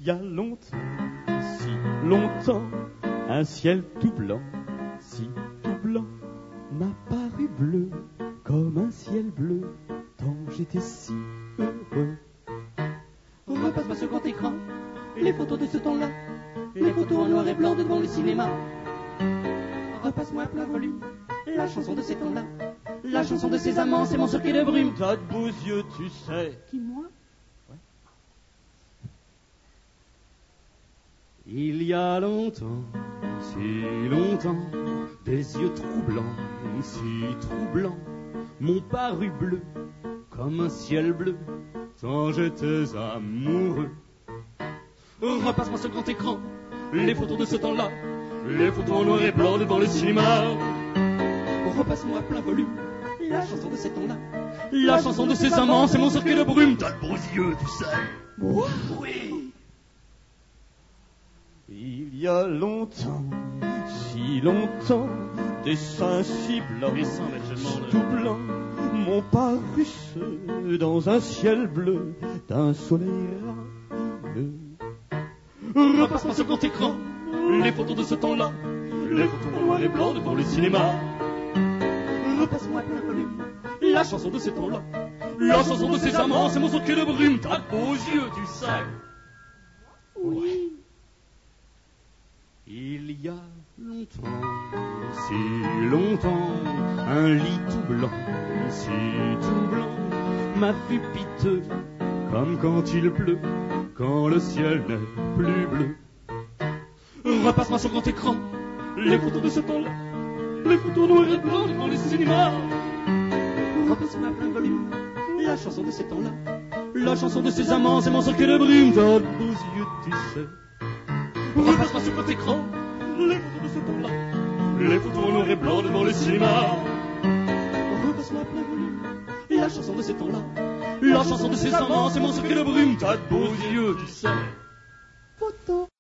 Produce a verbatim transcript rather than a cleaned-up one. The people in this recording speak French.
y a longtemps, si longtemps, un ciel tout blanc, si tout blanc, m'a paru bleu, comme un ciel bleu, tant j'étais si heureux. Repasse-moi sur grand écran les photos de ce temps-là, les photos en noir et blanc devant le cinéma. Repasse-moi à plein volume la chanson de ces temps-là, la chanson de ces amants, c'est mon circuit de brume. T'as de beaux yeux, tu sais. Qui, moi? Ouais. Il y a longtemps, si longtemps, des yeux troublants, si troublants, m'ont paru bleus, comme un ciel bleu, tant j'étais amoureux. Repasse-moi ce grand écran les photos de ce temps-là, les photos en noir et blanc devant le cinéma. Repasse-moi à plein volume la chanson de ces temps-là, la chanson de ces amants, c'est mon circuit de brume. T'as de beaux yeux, tu sais. Moi? Oui. Il y a longtemps, si longtemps, des seins si blancs, Des seins, Benjamin, tout blancs, m'ont paru ceux dans un ciel bleu, d'un soleil radieux. Repasse-moi ce grand écran les photos de ce temps-là, les photos en noir et blanc devant le cinéma. Repasse-moi à plein volume la chanson de ces temps-là, la chanson de ces amants, c'est mon circuit de brume. T'as de beaux yeux, tu sais. Oui. Il y a longtemps, si longtemps, un lit tout blanc, si tout blanc, m'a vu piteux, comme quand il pleut, quand le ciel n'est plus bleu. Repasse-moi sur grand écran les photos de ce temps-là, les photos noir et blanc devant le cinéma. Repasse-moi à plein volume la chanson de ces temps-là, la chanson de ces amants, c'est mon circuit de brume. T'as de beaux yeux, tu sais. Repasse-moi sur grand écran les photos de ce temps-là, les photos en noir et blanc devant le cinéma. Repasse-moi à plein volume la chanson de ces temps-là, la chanson de ces amants, c'est mon circuit de brume. T'as de beaux yeux, tu sais. Photo.